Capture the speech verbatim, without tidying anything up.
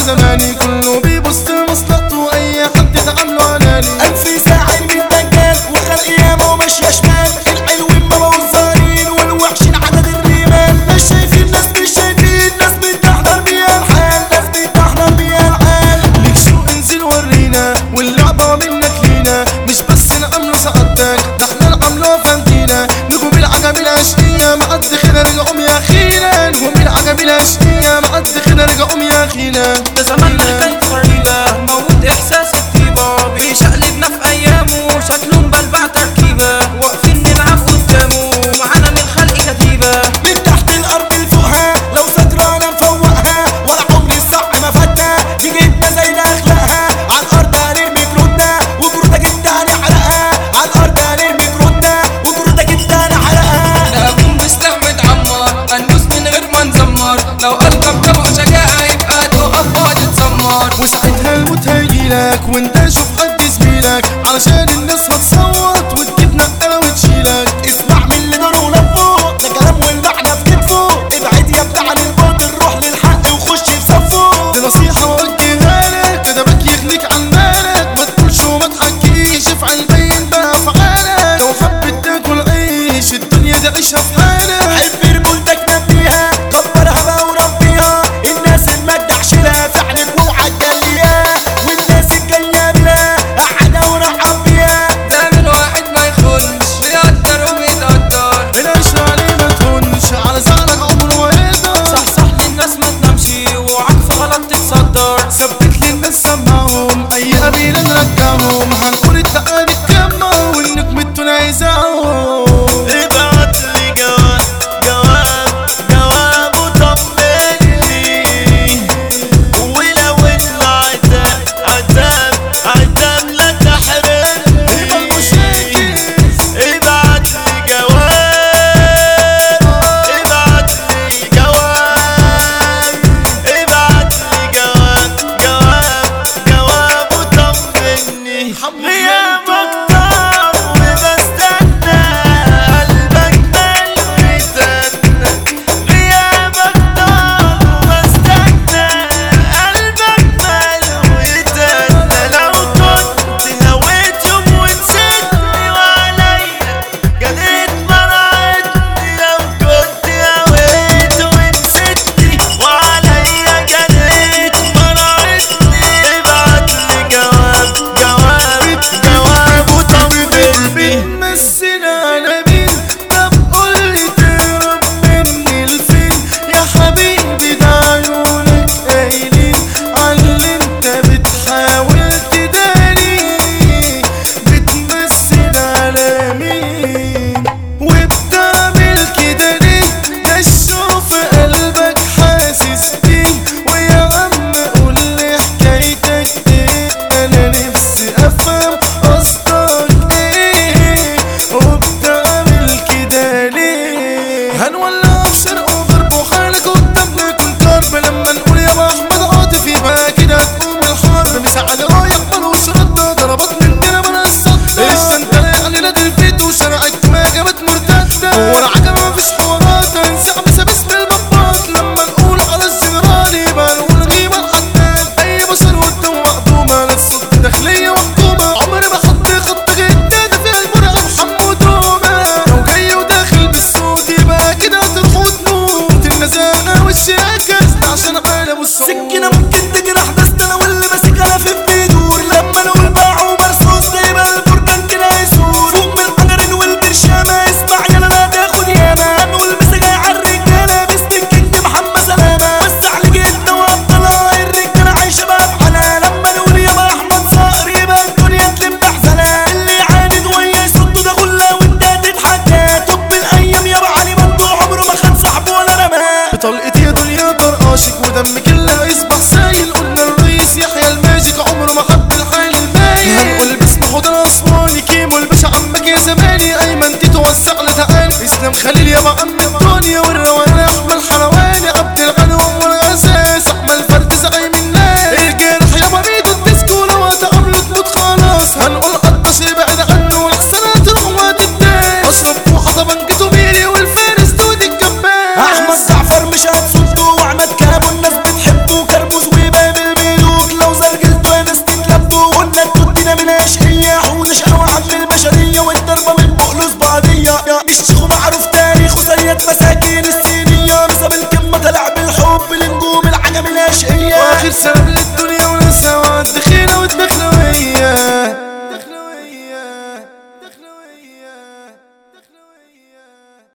زماني كله بيبص لمصلحته، اي حد تعامله علاني. ألف ساحر من دجال وخلق ياما وماشية شمال، الحلوين ما موزارين والوحشين عدد الرمال. مش شايفين ناس مش شايفين ناس بتحضر بيها الحال، ناس بتحضر بيها الحال. ليك سوق انزل ورينا واللعبة منك لينا، مش بس نعمله سعادتك ده احنا نعمله فانتينا. نجوم العجب الاشقية معد خينا رجعهم يا اخينا، نجوم العجب الاشقية معد خينا رجعهم يا اخينا. ده زمان حكاية غريبة موت إحساس الطيبة، بيشقلبنا في أيامه شكله مبلبع تركيبة، واقفين نلعب قدامه معانا من الخلق كتيبة. من تحت الأرض لفوقها لو سكرانة مفوقها، ولا عمري الصح ما فاتها يجيبنا زي أخلاقها. عالأرض هنرمي جرودنا وجرودك انت هنحرقها، عالأرض هنرمي جرودنا وجرودك انت هنحرقها. لا أكون مستعمد عمار هندوس من غير ما نزمر، لو قلبك طبق شجاعة يبقى تقف فاضي تسمر. وساعتها الموت هيجيلك وانت شوف حد زميلك، علشان الناس هتصوت وتجيب نقلة وتشيلك. اسمع من اللي داره ولفه، ده كلام والمعنى في كتفه. ابعد يا بتاع الباطل روح للحق وخش في صفه. دي نصيحة وجهها لك كدبك يغنيك عن مالك، ما تقولش وما تحكيش افعل بين بأفعالك. لو حبيت تاكل عيش الدنيا دي عيشها في حالك. حب رجولتك نبيها كبرها بقى وربيها، الناس المدح شيلها فعلك واوعى تجليها، والناس الجايه بلا قعدها ورحب بيها. ده من واحد ما يخونش بيقدر وبيتقدر، العيش عليه ما تهونش على زعلك عمره ما يقدر. صح صح للناس ما تنامش وعك في غلط تتصدر. ثبت للناس سمعهم اي قبيلة نرجعهم، هنقول التقاليد كامة والنجم التونة يزعهم. ابعت لي جواب جواب جواب وطمني، ولو العتاب عتاب عتاب لا تحرمني. ابعت لي جواب ابعت لي جواب ابعت لي جواب جواب جواب وطمني. مساكين الصينية بسبب الكلمة طلع بالحب لنجوم العجم الاشقية. واخر سنة من الدنيا